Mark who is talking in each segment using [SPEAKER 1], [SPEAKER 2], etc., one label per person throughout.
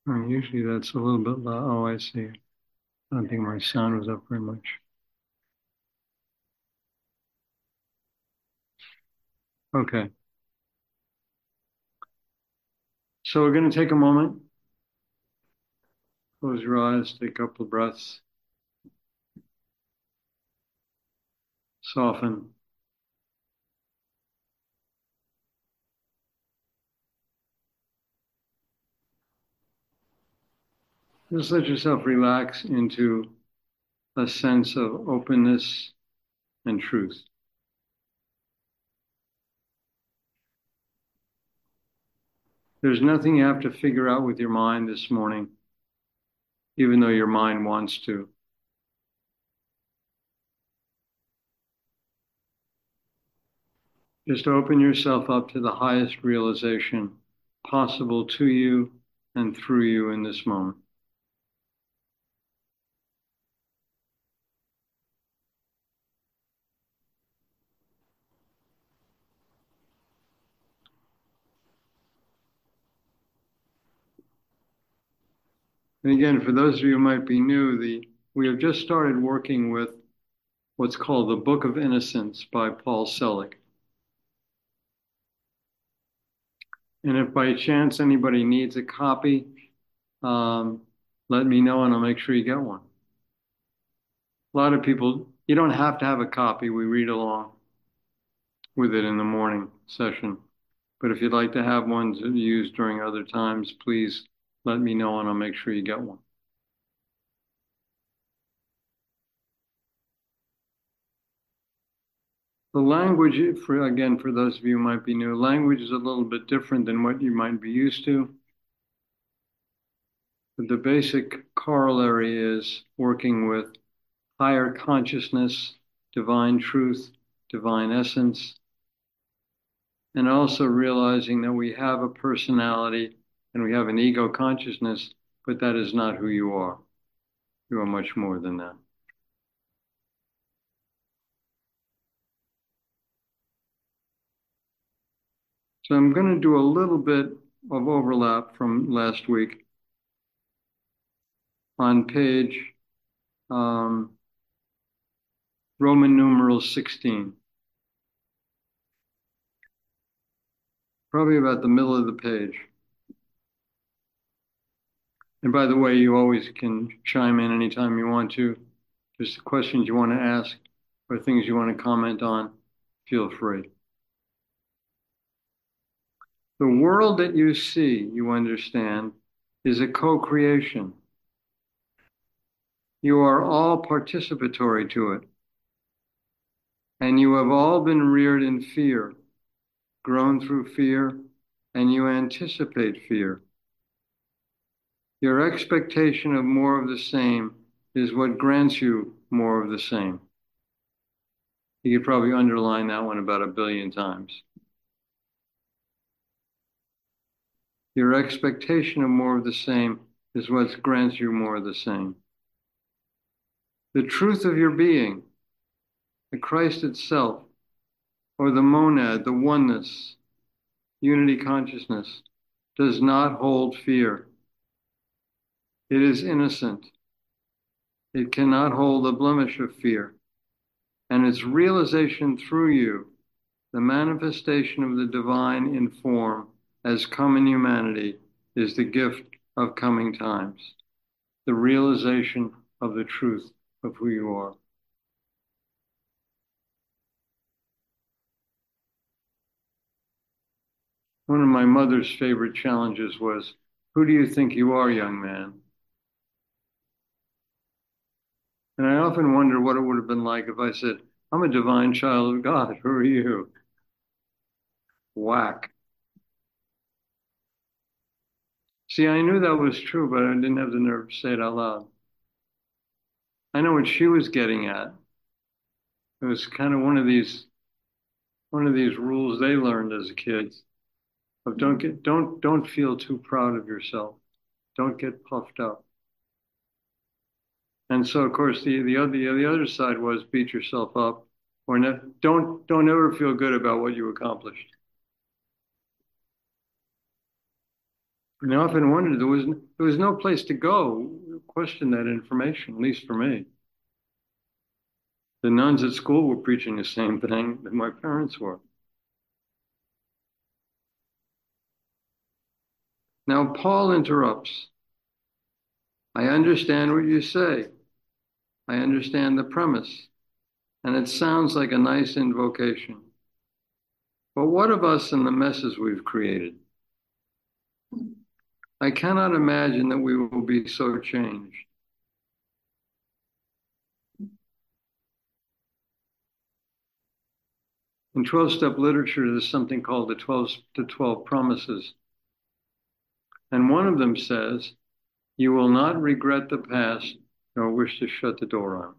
[SPEAKER 1] Usually that's a little bit low. Oh, I see. I don't think my sound was up very much. Okay. So we're going to take a moment, close your eyes, take a couple of breaths, soften. Just let yourself relax into a sense of openness and truth. There's nothing you have to figure out with your mind this morning, even though your mind wants to. Just open yourself up to the highest realization possible to you and through you in this moment. And again, for those of you who might be new, we have just started working with what's called the Book of Innocence by Paul Selig. And if by chance anybody needs a copy, um, let me know and I'll make sure you get one. A lot of people, you don't have to have a copy. We read along with it in the morning session. But if you'd like to have one to use during other times, please let me know and I'll make sure you get one. The language, for again, for those of you who might be new, language is a little bit different than what you might be used to. But the basic corollary is working with higher consciousness, divine truth, divine essence, and also realizing that we have a personality and we have an ego consciousness, but that is not who you are. You are much more than that. So I'm going to do a little bit of overlap from last week on page Roman numeral 16, probably about the middle of the page. And by the way, you always can chime in anytime you want to. Just questions you want to ask or things you want to comment on, feel free. The world that you see, you understand, is a co-creation. You are all participatory to it. And you have all been reared in fear, grown through fear, and you anticipate fear. Your expectation of more of the same is what grants you more of the same. You could probably underline that one about 1 billion times. Your expectation of more of the same is what grants you more of the same. The truth of your being, the Christ itself, or the monad, the oneness, unity consciousness, does not hold fear. It is innocent. It cannot hold a blemish of fear. And its realization through you, the manifestation of the divine in form as come in humanity, is the gift of coming times, the realization of the truth of who you are. One of my mother's favorite challenges was, who do you think you are, young man? And I often wonder what it would have been like if I said, I'm a divine child of God. Who are you? Whack. See, I knew that was true, but I didn't have the nerve to say it out loud. I know what she was getting at. It was kind of one of these rules they learned as kids of don't feel too proud of yourself. Don't get puffed up. And so of course the other side was beat yourself up or don't ever feel good about what you accomplished. And I often wondered there was no place to go question that information, at least for me. The nuns at school were preaching the same thing that my parents were. Now Paul interrupts. I understand what you say. I understand the premise, and it sounds like a nice invocation. But what of us and the messes we've created? I cannot imagine that we will be so changed. In 12-step literature, there's something called the 12 promises. And one of them says, you will not regret the past nor wish to shut the door on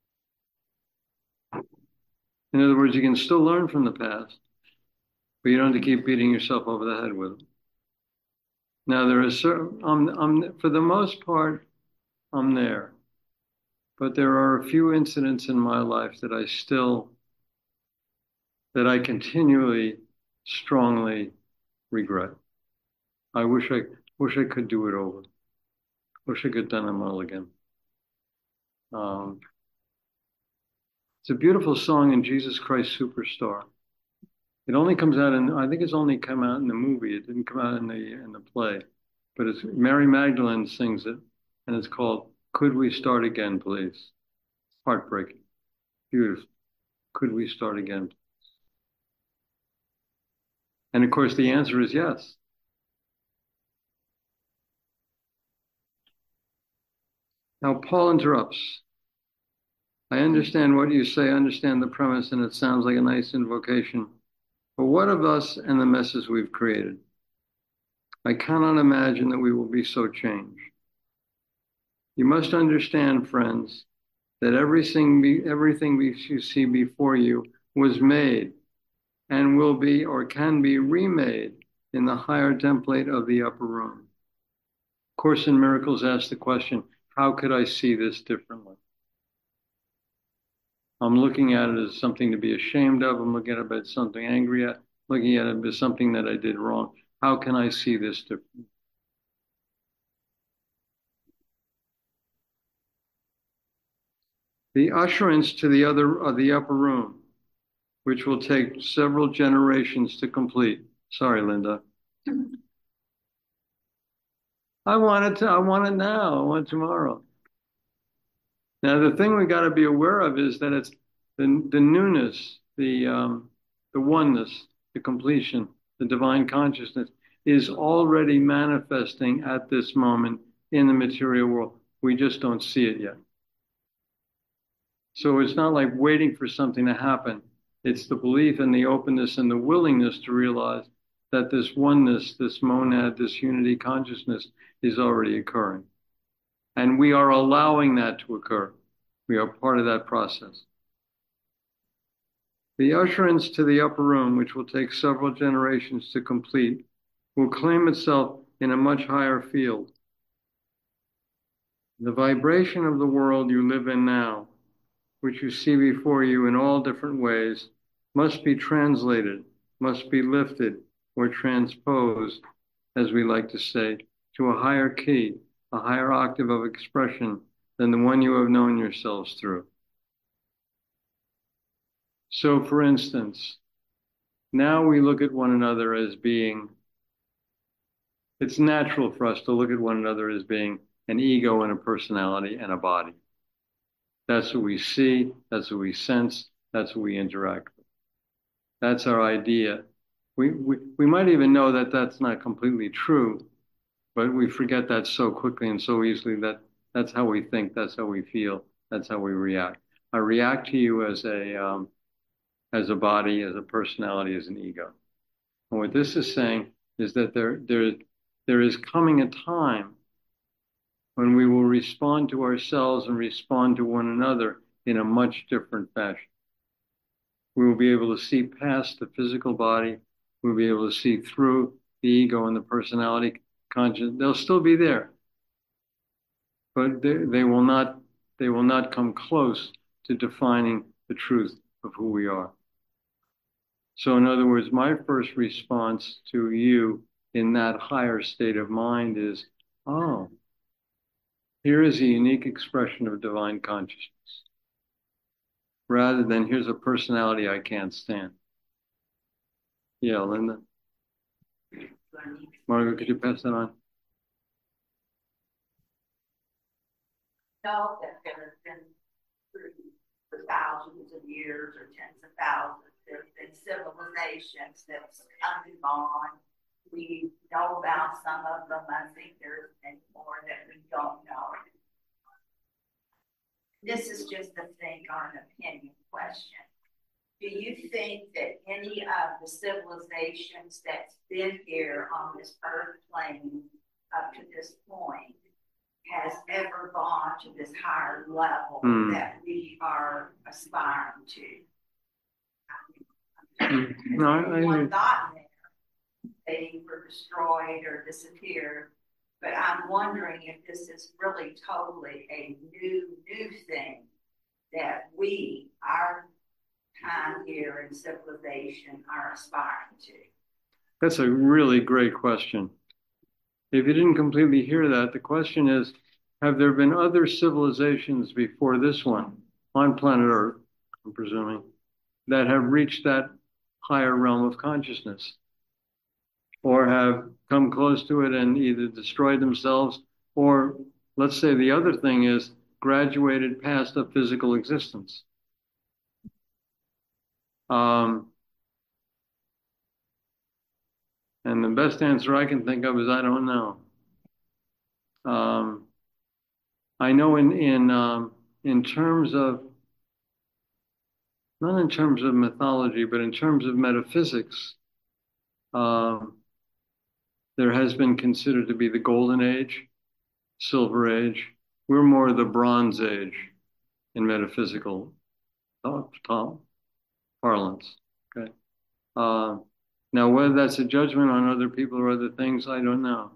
[SPEAKER 1] it. In other words, you can still learn from the past, but you don't have to keep beating yourself over the head with it. Now, there is certain, for the most part, I'm there. But there are a few incidents in my life that I continually, strongly regret. I wish I could do it over. Wish I could have done them all again. It's a beautiful song in Jesus Christ Superstar. It only comes out I think it's only come out in the movie. It didn't come out in the play, but it's Mary Magdalene sings it, and it's called "Could We Start Again, Please?" Heartbreaking, beautiful. Could we start again? And of course, the answer is yes. Now Paul interrupts. I understand what you say, I understand the premise, and it sounds like a nice invocation. But what of us and the messes we've created? I cannot imagine that we will be so changed. You must understand, friends, that everything you see before you was made and will be or can be remade in the higher template of the upper room. Course in Miracles asks the question, how could I see this differently? I'm looking at it as something to be ashamed of. I'm looking at it as something angry at, looking at it as something that I did wrong. How can I see this differently? The usherance to the upper room, which will take several generations to complete. Sorry, Linda. I want it now. I want it tomorrow. Now, the thing we got to be aware of is that it's the newness, the oneness, the completion, the divine consciousness is already manifesting at this moment in the material world. We just don't see it yet. So it's not like waiting for something to happen. It's the belief and the openness and the willingness to realize that this oneness, this monad, this unity consciousness is already occurring. And we are allowing that to occur. We are part of that process. The usherance to the upper room, which will take several generations to complete, will claim itself in a much higher field. The vibration of the world you live in now, which you see before you in all different ways, must be translated, must be lifted or transposed, as we like to say, to a higher key, a higher octave of expression than the one you have known yourselves through. So, for instance, now we look at one another as being, it's natural for us to look at one another as being an ego and a personality and a body. That's what we see, that's what we sense, that's what we interact with. That's our idea. We might even know that that's not completely true, but we forget that so quickly and so easily that that's how we think, that's how we feel, that's how we react. I react to you as a body, as a personality, as an ego. And what this is saying is that there is coming a time when we will respond to ourselves and respond to one another in a much different fashion. We will be able to see past the physical body. We'll be able to see through the ego and the personality conscious. They'll still be there, but they will not come close to defining the truth of who we are. So in other words, my first response to you in that higher state of mind is, oh, here is a unique expression of divine consciousness, rather than here's a personality I can't stand. Yeah, Linda. Margaret, could you pass that on?
[SPEAKER 2] Know that there have been for thousands of years or tens of thousands, there have been civilizations that's come and gone. We know about some of them. I think there's many more that we don't know. This is just a think or an opinion question. Do you think that any of the civilizations that's been here on this earth plane up to this point has ever gone to this higher level that we are aspiring to?
[SPEAKER 1] No, I
[SPEAKER 2] thought they were destroyed or disappeared, but I'm wondering if this is really totally a new thing that we, our time here in civilization, are aspiring to.
[SPEAKER 1] That's a really great question. If you didn't completely hear that, the question is, have there been other civilizations before this one on planet Earth, I'm presuming, that have reached that higher realm of consciousness or have come close to it and either destroyed themselves or, let's say the other thing is, graduated past a physical existence? And the best answer I can think of is I don't know. I know in terms of, not in terms of mythology, but in terms of metaphysics, there has been considered to be the Golden Age, Silver Age. We're more the Bronze Age in metaphysical parlance. Okay. Now, whether that's a judgment on other people or other things, I don't know.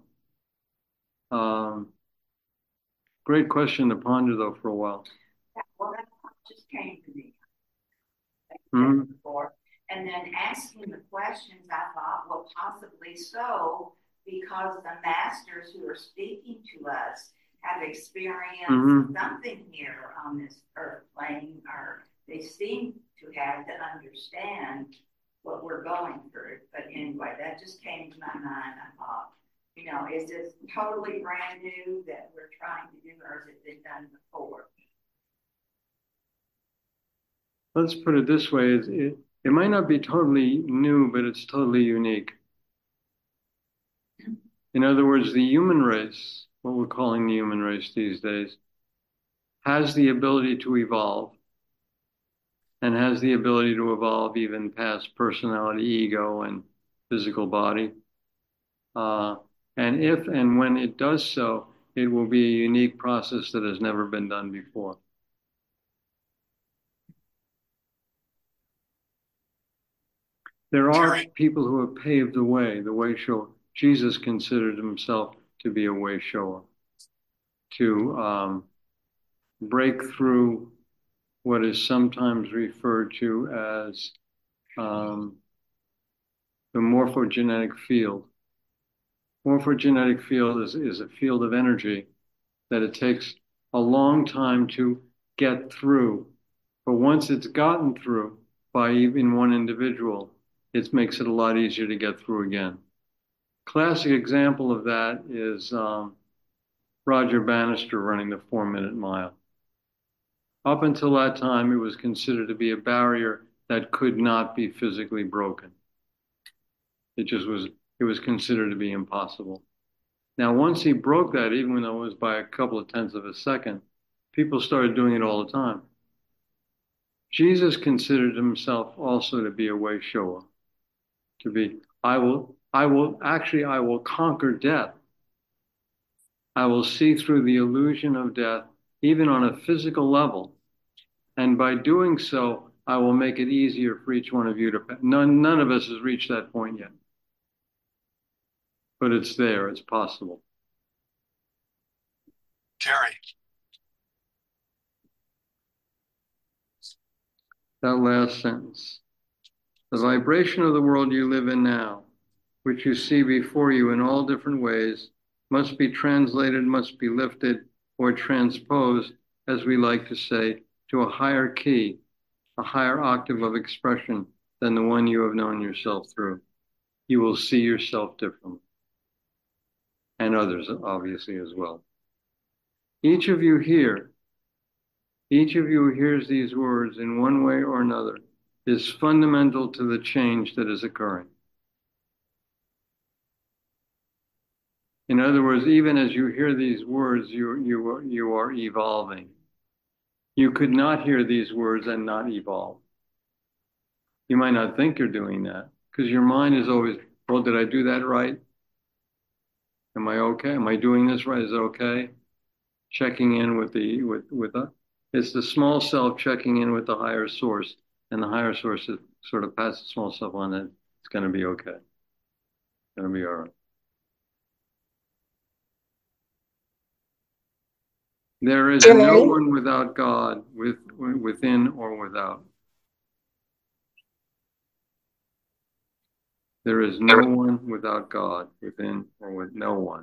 [SPEAKER 1] Great question to ponder, though, for a while.
[SPEAKER 2] Well, that just came to me.
[SPEAKER 1] Mm-hmm.
[SPEAKER 2] And then asking the questions, I thought, well, possibly so, because the masters who are speaking to us have experienced something here on this earth plane, or they seem to have to understand what we're going through. But anyway, that just came to my mind. I thought, is this totally brand new that we're trying to do, or has it been done before?
[SPEAKER 1] Let's put it this way. It might not be totally new, but it's totally unique. In other words, the human race, what we're calling the human race these days, has the ability to evolve and has the ability to evolve even past personality, ego, and physical body. And if and when it does so, it will be a unique process that has never been done before. There are people who have paved the way shower. Jesus considered himself to be a way shower, to break through what is sometimes referred to as the morphogenetic field. Morphogenetic field is a field of energy that it takes a long time to get through. But once it's gotten through by even one individual, it makes it a lot easier to get through again. Classic example of that is Roger Bannister running the 4-minute mile. Up until that time, it was considered to be a barrier that could not be physically broken. It was considered to be impossible. Now, once he broke that, even though it was by a couple of tenths of a second, people started doing it all the time. Jesus considered himself also to be a way shower, to be, I will conquer death. I will see through the illusion of death, even on a physical level. And by doing so, I will make it easier for each one of you to pass. None of us has reached that point yet. But it's there, it's possible.
[SPEAKER 3] Terry.
[SPEAKER 1] That last sentence. The vibration of the world you live in now, which you see before you in all different ways, must be translated, must be lifted, or transposed, as we like to say, to a higher key, a higher octave of expression than the one you have known yourself through. You will see yourself differently, and others, obviously, as well. Each of you here, each of you who hears these words in one way or another, is fundamental to the change that is occurring. In other words, even as you hear these words, you are evolving. You could not hear these words and not evolve. You might not think you're doing that because your mind is always, well, did I do that right? Am I okay? Am I doing this right? Is it okay? Checking in with it's the small self checking in with the higher source, and the higher source is sort of pats the small self on that it's going to be okay. It's going to be all right. There is no one without God, within or without. There is no one without God, within or with no one.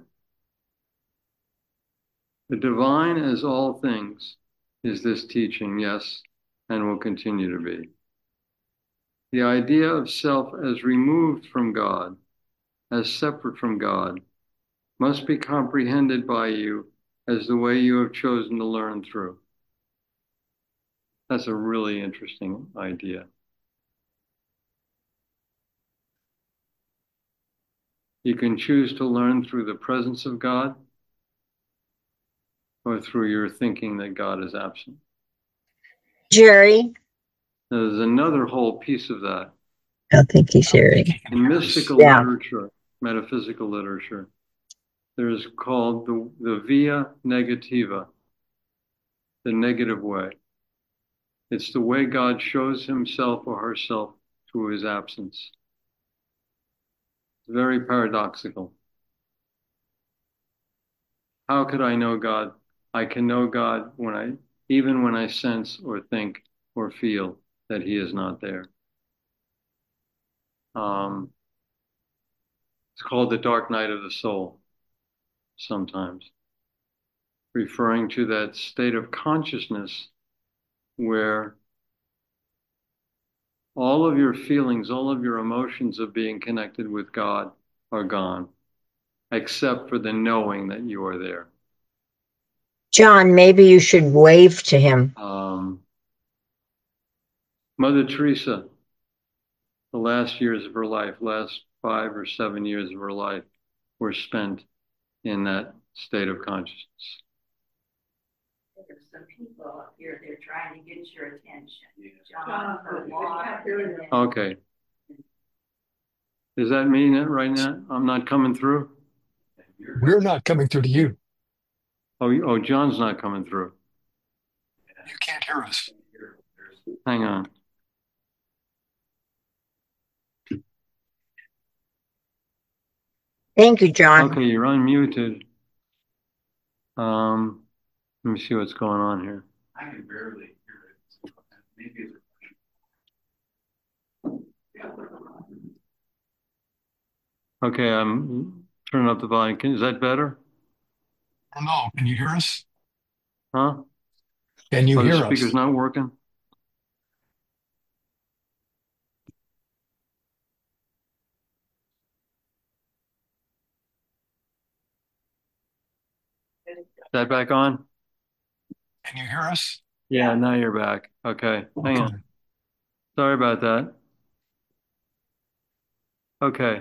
[SPEAKER 1] The divine as all things is this teaching, yes, and will continue to be. The idea of self as removed from God, as separate from God, must be comprehended by you as the way you have chosen to learn through. That's a really interesting idea. You can choose to learn through the presence of God or through your thinking that God is absent.
[SPEAKER 3] Jerry?
[SPEAKER 1] There's another whole piece of that.
[SPEAKER 3] I think he's sharing.
[SPEAKER 1] In mystical literature, metaphysical literature, there's called the via negativa, the negative way. It's the way God shows himself or herself through his absence. It's very paradoxical. How could I know God? I can know God even when I sense or think or feel that he is not there. It's called the dark night of the soul, sometimes, referring to that state of consciousness where all of your feelings, all of your emotions of being connected with God are gone, except for the knowing that you are there.
[SPEAKER 3] John, maybe you should wave to him.
[SPEAKER 1] Mother Teresa, the last years of her life, last 5 or 7 years of her life, were spent in that state of consciousness.
[SPEAKER 2] There's some people up here, they're trying to get your attention. John,
[SPEAKER 1] okay. Does that mean that right now I'm not coming through?
[SPEAKER 4] We're not coming through to you.
[SPEAKER 1] Oh, John's not coming through.
[SPEAKER 4] You can't hear us.
[SPEAKER 1] Hang on.
[SPEAKER 3] Thank you, John.
[SPEAKER 1] Okay, you're unmuted. Let me see what's going on here.
[SPEAKER 5] I can barely hear it. Maybe it's
[SPEAKER 1] okay, I'm turning up the volume. Is that better?
[SPEAKER 4] No, can you hear us?
[SPEAKER 1] Huh?
[SPEAKER 4] Can you hear us?
[SPEAKER 1] The speaker's not working? Is that back on?
[SPEAKER 4] Can you hear us?
[SPEAKER 1] Yeah, now you're back. Okay, hang on. Sorry about that. Okay.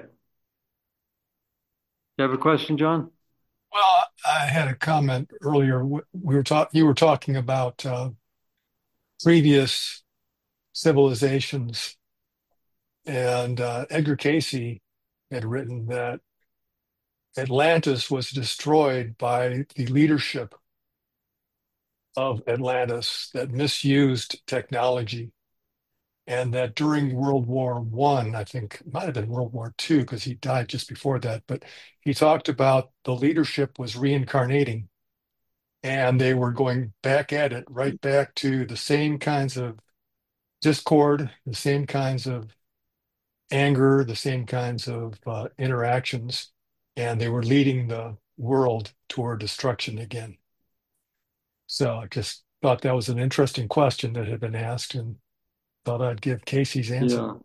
[SPEAKER 1] You have a question, John?
[SPEAKER 4] Well, I had a comment earlier. You were talking about previous civilizations, and Edgar Cayce had written that Atlantis was destroyed by the leadership of Atlantis that misused technology, and that during World War I, I think it might have been World War II because he died just before that, but he talked about the leadership was reincarnating and they were going back at it, right back to the same kinds of discord, the same kinds of anger, the same kinds of interactions, and they were leading the world toward destruction again. So I just thought that was an interesting question that had been asked, and thought I'd give Casey's answer.
[SPEAKER 1] Yeah.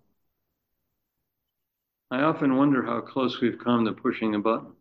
[SPEAKER 1] I often wonder how close we've come to pushing a button.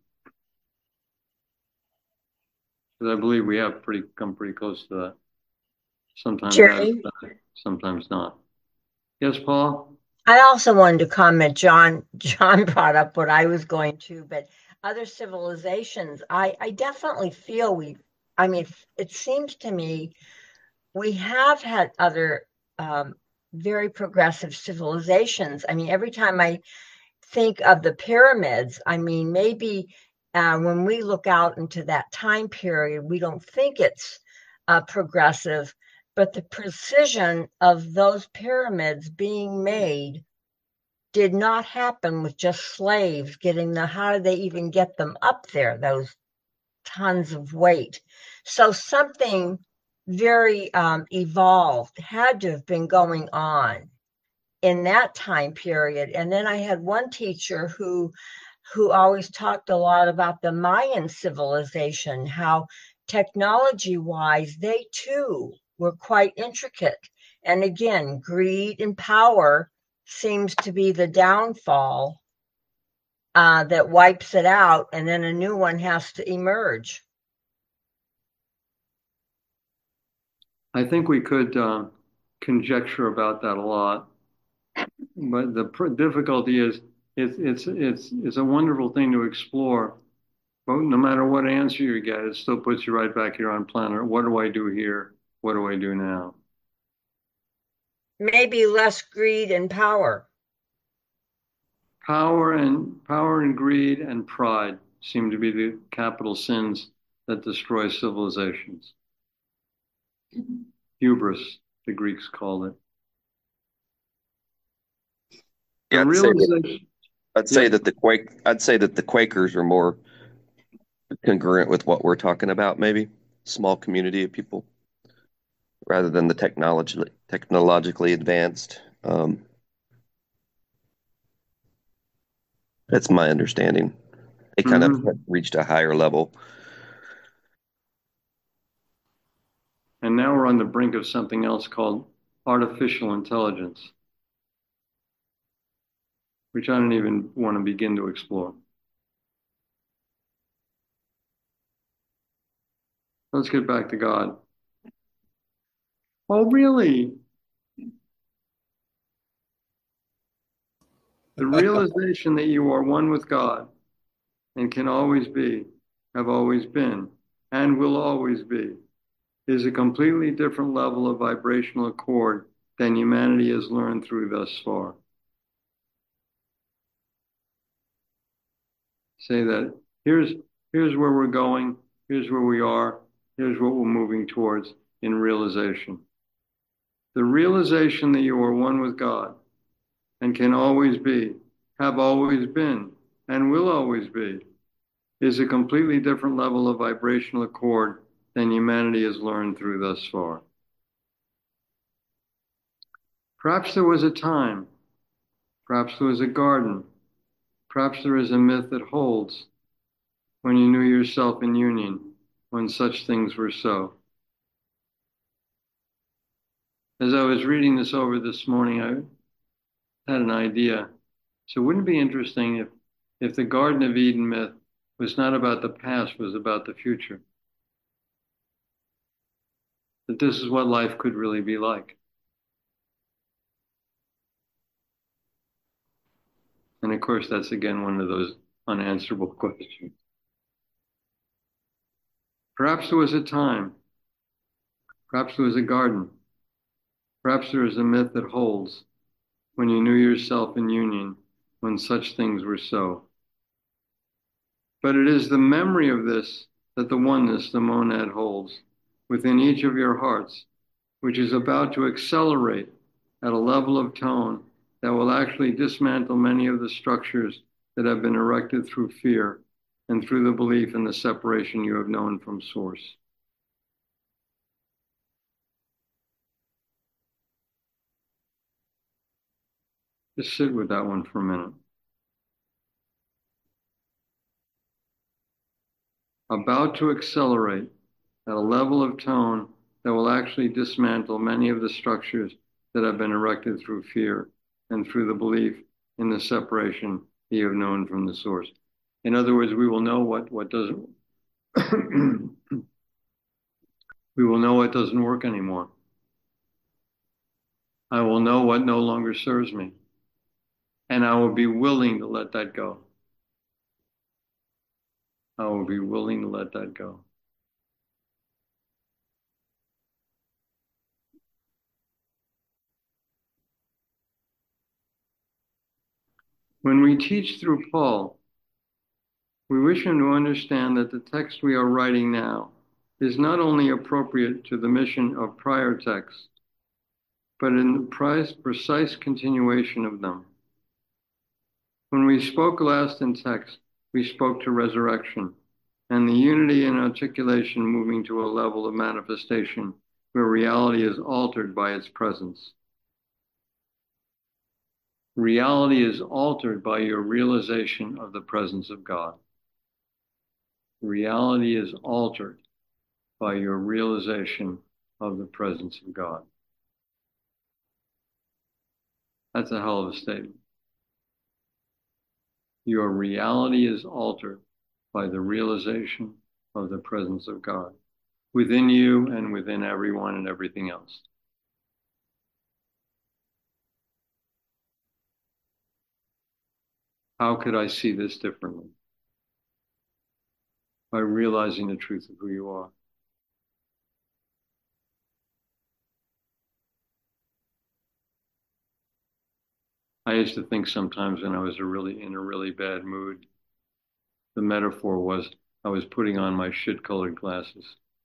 [SPEAKER 1] Because I believe we have come pretty close to that. Sometimes
[SPEAKER 3] Jerry?
[SPEAKER 1] sometimes not. Yes, Paul?
[SPEAKER 3] I also wanted to comment, John brought up what I was going to, but other civilizations, I definitely feel it seems to me we have had other very progressive civilizations. I mean, every time I think of the pyramids, I mean, maybe when we look out into that time period, we don't think it's progressive, but the precision of those pyramids being made did not happen with just slaves getting how did they even get them up there, those tons of weight? So something very evolved had to have been going on in that time period. And then I had one teacher who always talked a lot about the Mayan civilization, how technology wise they too were quite intricate. And again, greed and power seems to be the downfall that wipes it out, and then a new one has to emerge.
[SPEAKER 1] I think we could conjecture about that a lot, but the difficulty is it's a wonderful thing to explore. But no matter what answer you get, it still puts you right back here on planet. What do I do here? What do I do now?
[SPEAKER 3] Maybe less greed and power.
[SPEAKER 1] Power and greed and pride seem to be the capital sins that destroy civilizations. Hubris, the Greeks called it.
[SPEAKER 6] Yeah, I'd say that the Quakers are more congruent with what we're talking about, maybe small community of people rather than the technologically advanced. That's my understanding. They kind of reached a higher level.
[SPEAKER 1] And now we're on the brink of something else called artificial intelligence, which I don't even want to begin to explore. Let's get back to God. Oh, really? The realization that you are one with God and can always be, have always been, and will always be, is a completely different level of vibrational accord than humanity has learned through thus far. Say that here's where we're going, here's where we are, here's what we're moving towards in realization. The realization that you are one with God and can always be, have always been, and will always be, is a completely different level of vibrational accord than humanity has learned through thus far. Perhaps there was a time, perhaps there was a garden, perhaps there is a myth that holds when you knew yourself in union, when such things were so. As I was reading this over this morning, I had an idea. So wouldn't it be interesting if the Garden of Eden myth was not about the past, was about the future? That this is what life could really be like. And of course, that's again one of those unanswerable questions. Perhaps there was a time, perhaps there was a garden, perhaps there is a myth that holds when you knew yourself in union, when such things were so. But it is the memory of this that the oneness, the monad, holds within each of your hearts, which is about to accelerate at a level of tone that will actually dismantle many of the structures that have been erected through fear and through the belief in the separation you have known from Source. Just sit with that one for a minute. About to accelerate at a level of tone that will actually dismantle many of the structures that have been erected through fear and through the belief in the separation that you have known from the source. In other words, we will know what doesn't we will know what doesn't work anymore. I will know what no longer serves me. And I will be willing to let that go. I will be willing to let that go. When we teach through Paul, we wish him to understand that the text we are writing now is not only appropriate to the mission of prior texts, but in the precise continuation of them. When we spoke last in text, we spoke to resurrection and the unity and articulation moving to a level of manifestation where reality is altered by its presence. Reality is altered by your realization of the presence of God. Reality is altered by your realization of the presence of God. That's a hell of a statement. Your reality is altered by the realization of the presence of God within you and within everyone and everything else. How could I see this differently? By realizing the truth of who you are. I used to think sometimes when I was in a really bad mood, the metaphor was I was putting on my shit-colored glasses.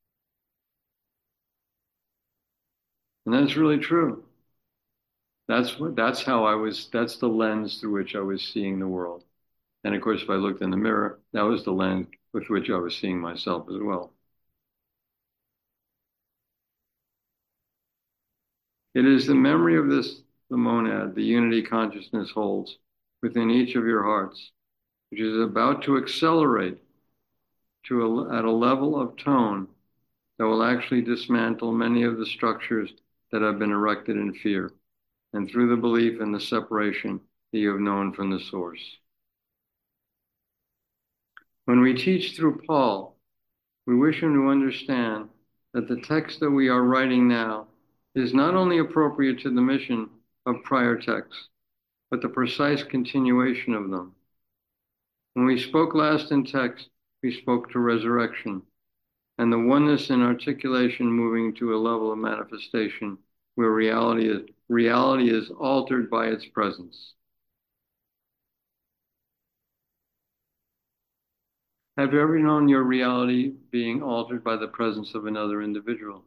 [SPEAKER 1] And that's really true. That's the lens through which I was seeing the world. And of course, if I looked in the mirror, that was the lens with which I was seeing myself as well. It is the memory of this, the monad, the unity consciousness holds within each of your hearts, which is about to accelerate at a level of tone that will actually dismantle many of the structures that have been erected in fear and through the belief in the separation that you have known from the source. When we teach through Paul, we wish him to understand that the text that we are writing now is not only appropriate to the mission of prior texts, but the precise continuation of them. When we spoke last in text, we spoke to resurrection and the oneness and articulation moving to a level of manifestation where reality is altered by its presence. Have you ever known your reality being altered by the presence of another individual?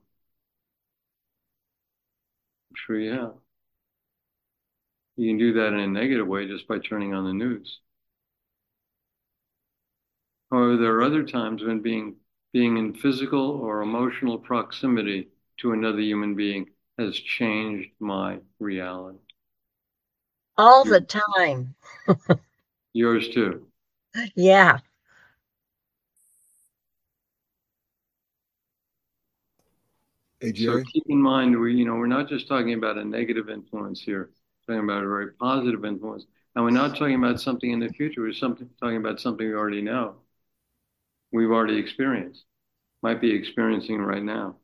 [SPEAKER 1] I'm sure you have. You can do that in a negative way just by turning on the news. However, there are other times when being in physical or emotional proximity to another human being has changed my reality.
[SPEAKER 3] All the time.
[SPEAKER 1] Yours too.
[SPEAKER 3] Yeah.
[SPEAKER 7] Hey, Jerry.
[SPEAKER 1] So keep in mind, we're not just talking about a negative influence here. We're talking about a very positive influence. And we're not talking about something in the future. We're talking about something we already know. We've already experienced. Might be experiencing right now.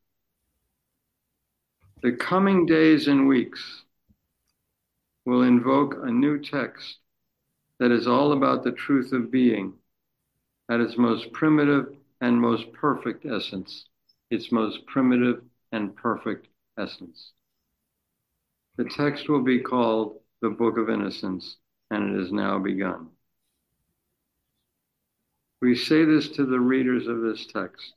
[SPEAKER 1] The coming days and weeks will invoke a new text that is all about the truth of being at its most primitive and most perfect essence. Its most primitive and perfect essence. The text will be called the Book of Innocence, and it has now begun. We say this to the readers of this text.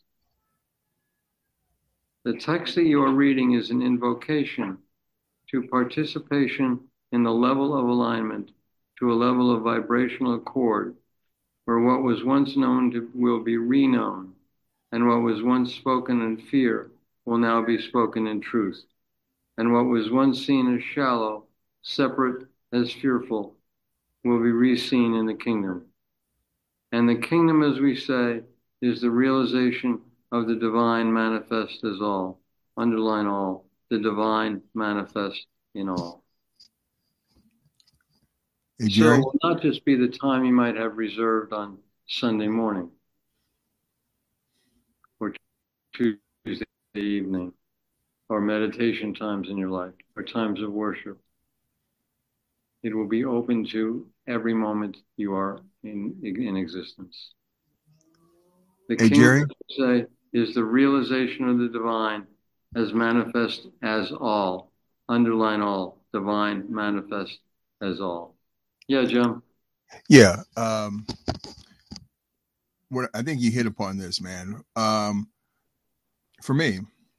[SPEAKER 1] The text that you are reading is an invocation to participation in the level of alignment, to a level of vibrational accord, where what was once known will be reknown, and what was once spoken in fear will now be spoken in truth. And what was once seen as shallow, separate, as fearful, will be re-seen in the kingdom. And the kingdom, as we say, is the realization of the divine manifest as all. Underline all. The divine manifest in all.
[SPEAKER 7] Hey,
[SPEAKER 1] So
[SPEAKER 7] Jerry?
[SPEAKER 1] it will not just be the time you might have reserved on Sunday morning or Tuesday evening or meditation times in your life or times of worship. It will be open to every moment you are in existence. The
[SPEAKER 7] Hey,
[SPEAKER 1] kingdom,
[SPEAKER 7] Jerry?
[SPEAKER 1] say, is the realization of the divine as manifest as all. Underline all. Divine manifest as all. Yeah, Jim.
[SPEAKER 7] Yeah. What I think you hit upon this, man. For me,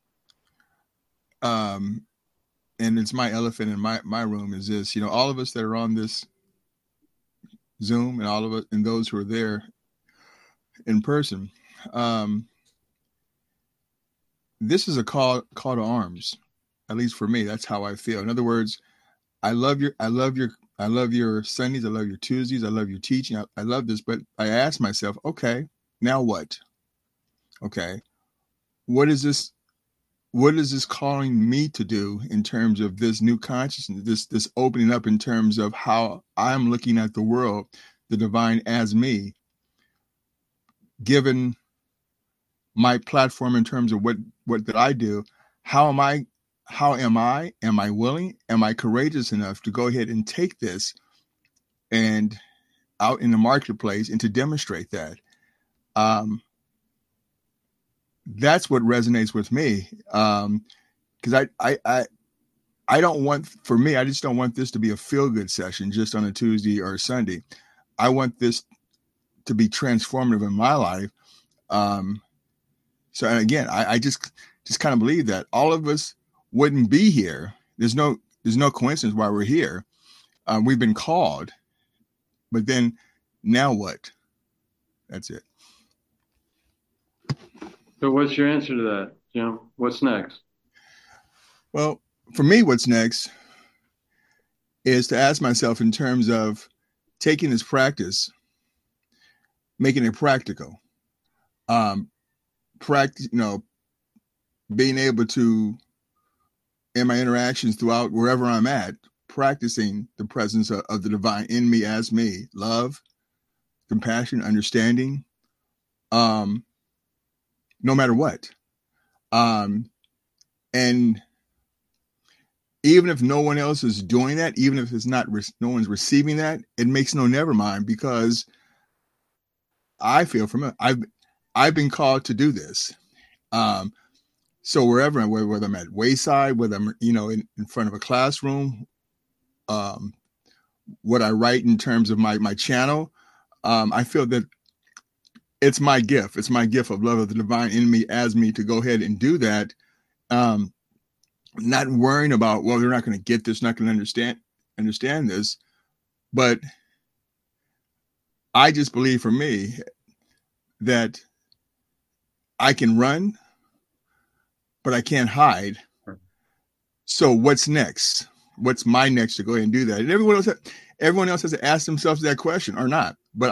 [SPEAKER 7] and it's my elephant in my room is this, all of us that are on this Zoom and all of us and those who are there in person, this is a call to arms. At least for me, that's how I feel. In other words, I love your Sundays. I love your Tuesdays. I love your teaching. I love this, but I ask myself, okay, now what? Okay, what is this calling me to do in terms of this new consciousness, this opening up in terms of how I'm looking at the world, the divine as me, given my platform in terms of what that I do, am I willing, am I courageous enough to go ahead and take this and out in the marketplace and to demonstrate that? That's what resonates with me. Because I don't want, for me, I just don't want this to be a feel-good session just on a Tuesday or a Sunday. I want this to be transformative in my life. So, and again, I just kind of believe that all of us wouldn't be here. There's no coincidence why we're here. We've been called, but then now what? That's it.
[SPEAKER 1] So what's your answer to that, Jim? What's next?
[SPEAKER 7] Well, for me, what's next is to ask myself in terms of taking this practice, making it practical. Practice, being able to, in my interactions throughout wherever I'm at, practicing the presence of the divine in me as me, love, compassion, understanding, no matter what. And even if no one else is doing that, even if it's not, no one's receiving that, it makes no never mind, because I feel I've been called to do this. So whether I'm at Wayside, whether I'm, in front of a classroom, what I write in terms of my channel, I feel that it's my gift. It's my gift of love of the divine in me as me to go ahead and do that. Not worrying about, well, they're not going to get this, not going to understand this. But I just believe for me that I can run, but I can't hide. So what's next? What's my next to go ahead and do that? And everyone else has to ask themselves that question or not. But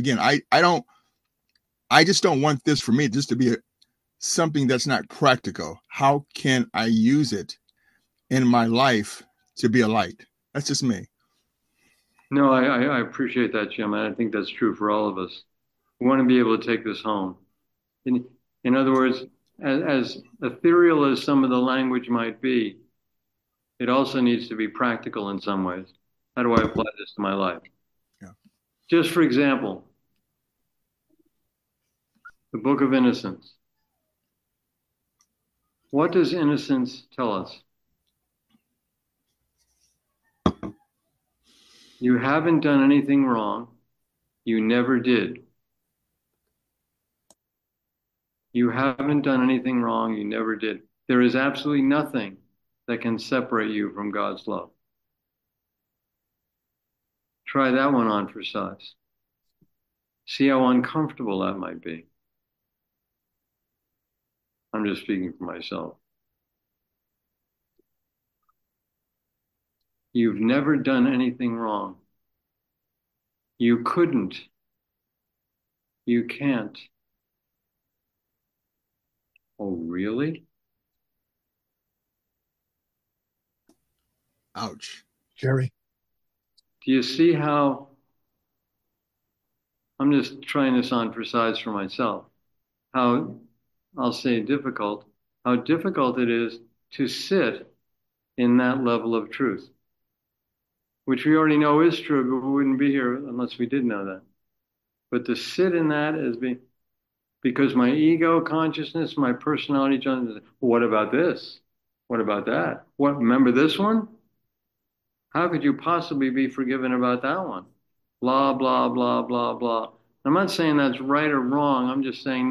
[SPEAKER 7] I just don't want this for me just to be something that's not practical. How can I use it in my life to be a light? That's just me.
[SPEAKER 1] No, I appreciate that, Jim. And I think that's true for all of us. We want to be able to take this home. In other words, as ethereal as some of the language might be, it also needs to be practical in some ways. How do I apply this to my life?
[SPEAKER 7] Yeah.
[SPEAKER 1] Just for example, the Book of Innocence. What does innocence tell us? You haven't done anything wrong. You never did. You haven't done anything wrong. You never did. There is absolutely nothing that can separate you from God's love. Try that one on for size. See how uncomfortable that might be. I'm just speaking for myself. You've never done anything wrong. You couldn't. You can't. Oh, really?
[SPEAKER 7] Ouch.
[SPEAKER 4] Jerry.
[SPEAKER 1] Do you see how I'm just trying this on for size for myself? How I'll say difficult, how difficult it is to sit in that level of truth, which we already know is true, but we wouldn't be here unless we did know that. But to sit in that as being, because my ego consciousness, my personality, what about this? What about that? What, remember this one? How could you possibly be forgiven about that one? Blah, blah, blah, blah, blah. I'm not saying that's right or wrong. I'm just saying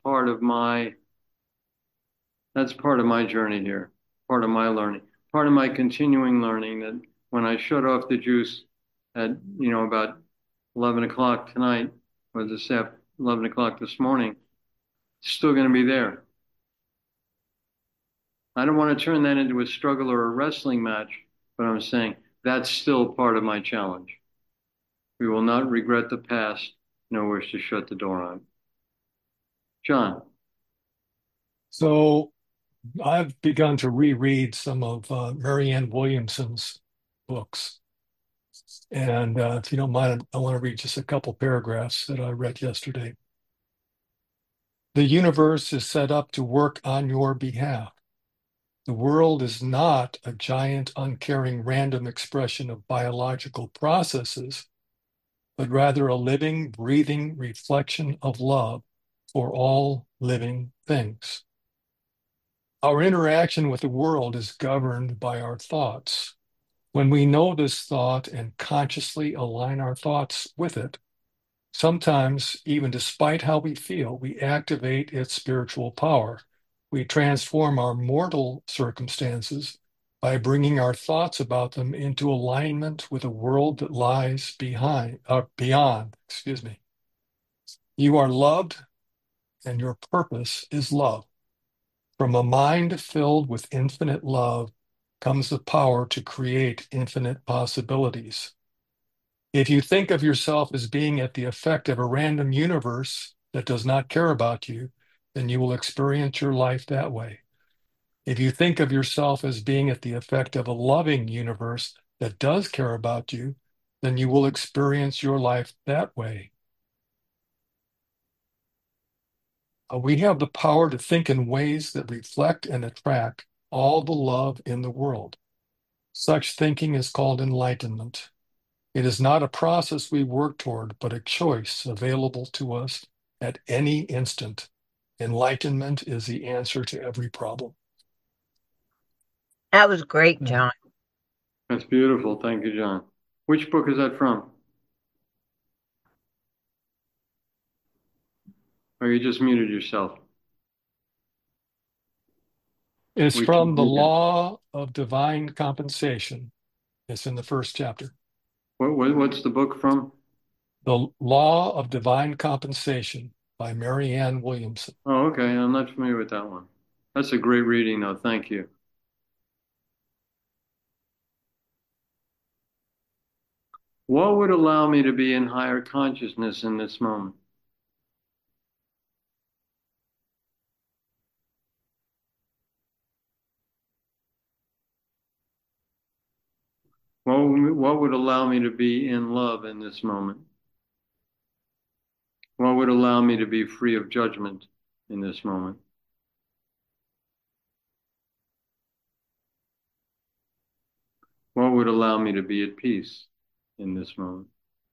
[SPEAKER 1] that's part of my journey here, part of my learning, part of my continuing learning that when I shut off the juice at, about 11 o'clock tonight, or this after 11 o'clock this morning, it's still going to be there. I don't want to turn that into a struggle or a wrestling match, but I'm saying that's still part of my challenge. We will not regret the past, nor wish to shut the door on it. John.
[SPEAKER 4] So I've begun to reread some of Marianne Williamson's books. And if you don't mind, I want to read just a couple paragraphs that I read yesterday. The universe is set up to work on your behalf. The world is not a giant, uncaring, random expression of biological processes, but rather a living, breathing reflection of love for all living things. Our interaction with the world is governed by our thoughts. When we know this thought and consciously align our thoughts with it, sometimes, even despite how we feel, we activate its spiritual power. We transform our mortal circumstances by bringing our thoughts about them into alignment with a world that lies beyond. You are loved, and your purpose is love. From a mind filled with infinite love comes the power to create infinite possibilities. If you think of yourself as being at the effect of a random universe that does not care about you, then you will experience your life that way. If you think of yourself as being at the effect of a loving universe that does care about you, then you will experience your life that way. We have the power to think in ways that reflect and attract all the love in the world. Such thinking is called enlightenment. It is not a process we work toward, but a choice available to us at any instant. Enlightenment is the answer to every problem.
[SPEAKER 3] That was great, John.
[SPEAKER 1] That's beautiful. Thank you, John. Which book is that from? Or you just muted yourself?
[SPEAKER 4] It's from The Law of Divine Compensation. It's in the first chapter.
[SPEAKER 1] What's the book from?
[SPEAKER 4] The Law of Divine Compensation by Marianne Williamson.
[SPEAKER 1] Oh, okay. I'm not familiar with that one. That's a great reading, though. Thank you. What would allow me to be in higher consciousness in this moment? What would allow me to be in love in this moment? What would allow me to be free of judgment in this moment? What would allow me to be at peace in this moment?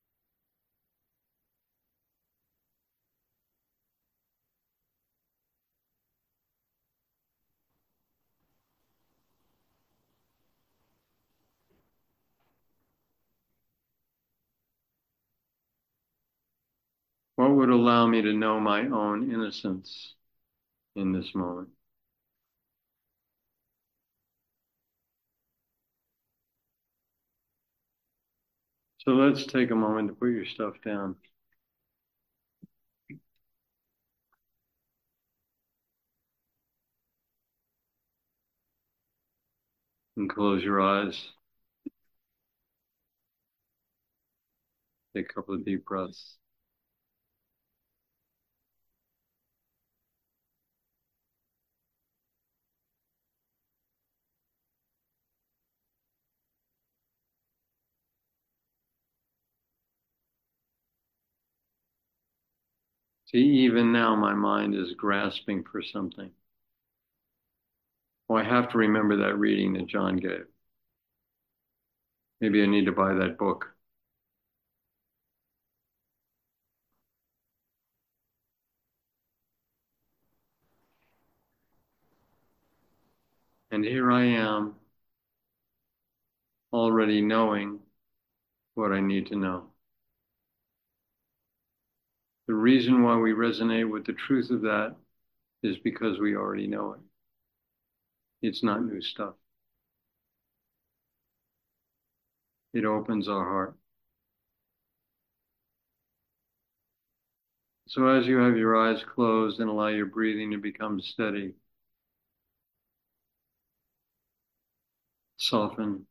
[SPEAKER 1] What would allow me to know my own innocence in this moment? So let's take a moment to put your stuff down. And close your eyes. Take a couple of deep breaths. See, even now my mind is grasping for something. Well, I have to remember that reading that John gave. Maybe I need to buy that book. And here I am, already knowing what I need to know. The reason why we resonate with the truth of that is because we already know it. It's not new stuff. It opens our heart. So as you have your eyes closed and allow your breathing to become steady, soften.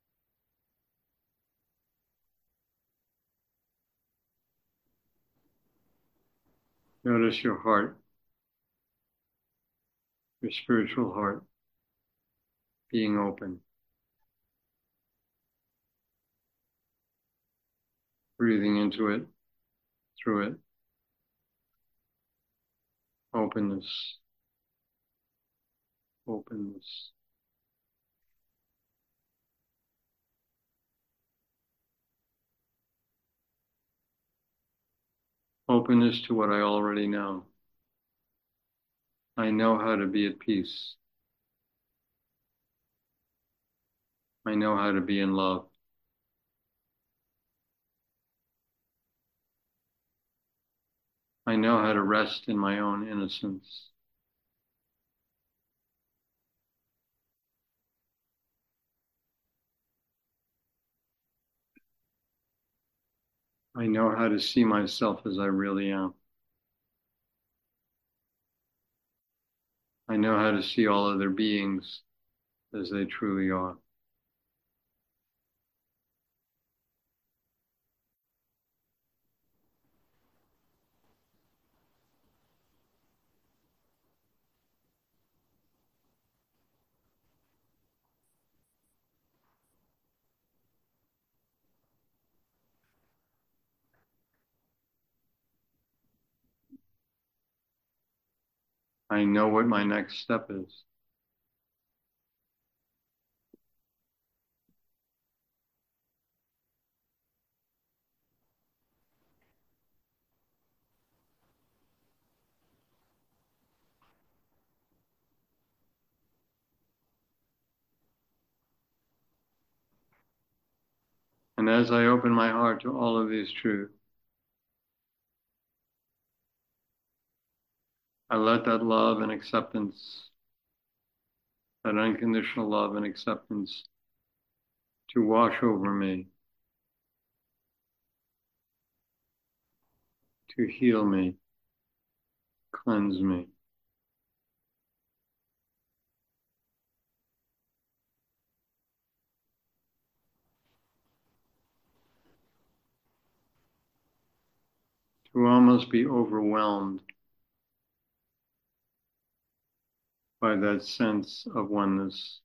[SPEAKER 1] Notice your heart, your spiritual heart, being open. Breathing into it, through it. Openness, openness. Openness to what I already know. I know how to be at peace. I know how to be in love. I know how to rest in my own innocence. I know how to see myself as I really am. I know how to see all other beings as they truly are. I know what my next step is. And as I open my heart to all of these truths, I let that love and acceptance, that unconditional love and acceptance, to wash over me, to heal me, cleanse me. To almost be overwhelmed by that sense of oneness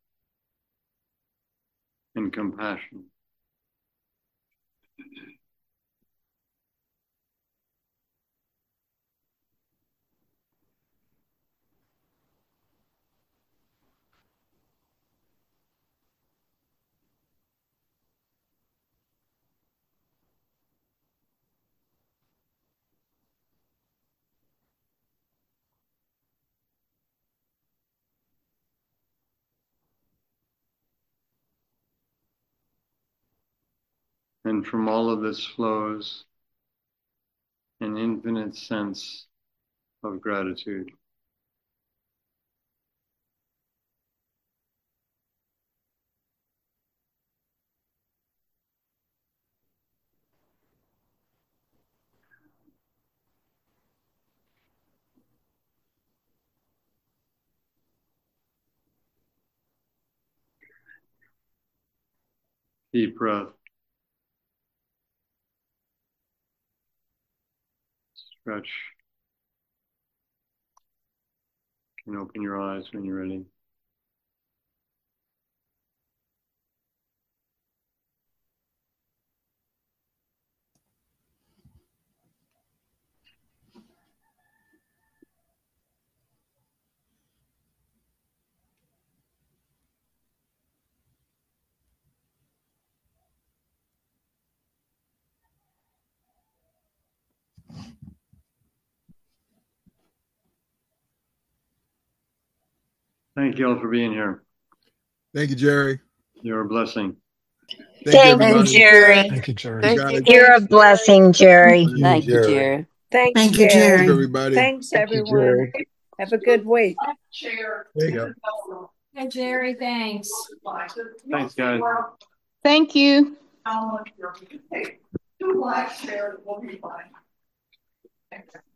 [SPEAKER 1] and compassion. And from all of this flows an infinite sense of gratitude. Deep breath. Stretch. You can open your eyes when you're ready.
[SPEAKER 7] Thank
[SPEAKER 1] you all for being here.
[SPEAKER 7] Thank you, Jerry.
[SPEAKER 1] You're a blessing.
[SPEAKER 3] Thank you, Jerry.
[SPEAKER 4] Thank you, Jerry.
[SPEAKER 3] You're a blessing, Jerry.
[SPEAKER 8] Thank you, Jerry.
[SPEAKER 9] Thanks,
[SPEAKER 10] Thank you,
[SPEAKER 9] Jerry.
[SPEAKER 10] Jerry.
[SPEAKER 7] Thank you, everybody.
[SPEAKER 9] Thanks,
[SPEAKER 8] Thank you,
[SPEAKER 9] everyone.
[SPEAKER 8] Jerry.
[SPEAKER 9] Have a good week.
[SPEAKER 7] There you go.
[SPEAKER 10] Hey, Jerry, thanks.
[SPEAKER 1] Thanks, guys.
[SPEAKER 11] Thank you.
[SPEAKER 2] How much you're going to take. 2 likes, share, will be fine.